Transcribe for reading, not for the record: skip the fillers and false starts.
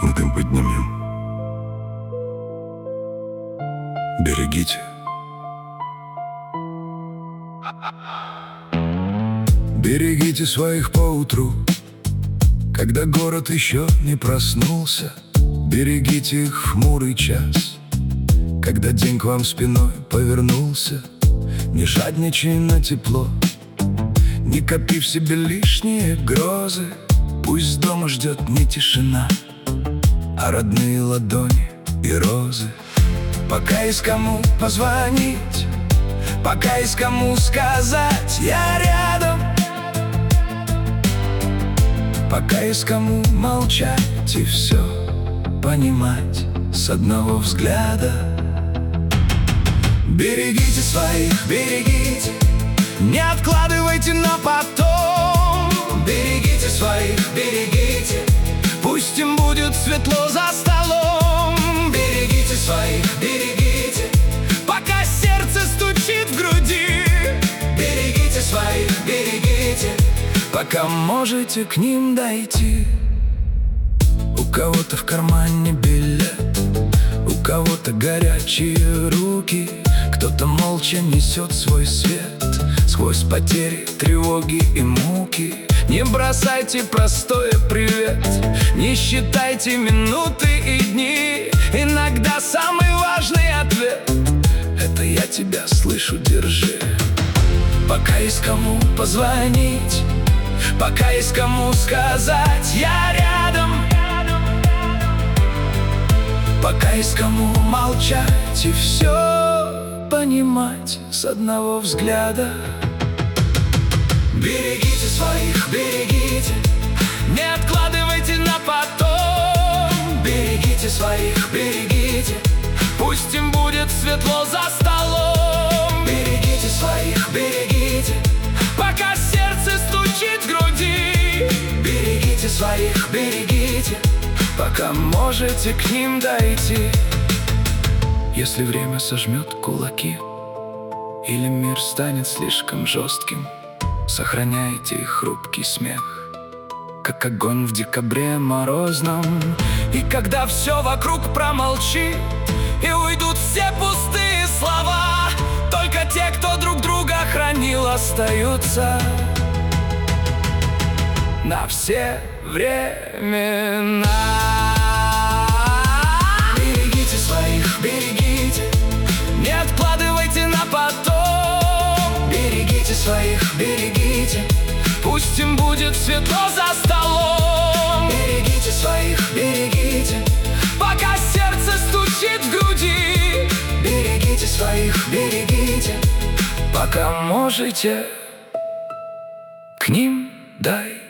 дым поднимем. Берегите. Берегите своих поутру, когда город еще не проснулся. Берегите их в хмурый час, когда день к вам спиной повернулся. Не жадничай на тепло, не копи в себе лишние грозы. Пусть дома ждет не тишина, а родные ладони и розы. Пока есть кому позвонить, пока есть кому сказать «я рядом», пока есть кому молчать и все понимать с одного взгляда. Берегите своих, берегите, не откладывайте на потом. Берегите своих, берегите, пусть им будет светло за столом. Берегите своих, берегите, пока сердце стучит в груди. Берегите своих, берегите, пока можете к ним дойти. У кого-то в кармане билет, у кого-то горячие руки, кто-то молча несет свой свет сквозь потери, тревоги и муки. Не бросайте простое привет, не считайте минуты и дни. Иногда самый важный ответ — это «я тебя слышу, держи». Пока есть кому позвонить, пока есть кому сказать «я рядом», пока есть кому молчать и все понимать с одного взгляда. Берегите своих, берегите, не откладывайте на потом. Берегите своих, берегите, пусть им будет светло за столом. Берегите своих, берегите, пока сердце стучит в груди. Берегите своих, берегите, пока можете к ним дойти. Если время сожмет кулаки или мир станет слишком жестким, сохраняйте их хрупкий смех, как огонь в декабре морозном. И когда все вокруг промолчит и уйдут все пустые слова, только те, кто друг друга хранил, остаются на все времена. Берегите своих, берегите, не откладывайте на потом. Берегите своих, берегите, пусть им будет светло за столом. Берегите своих, берегите, пока сердце стучит в груди. Берегите своих, берегите, пока можете к ним дойти.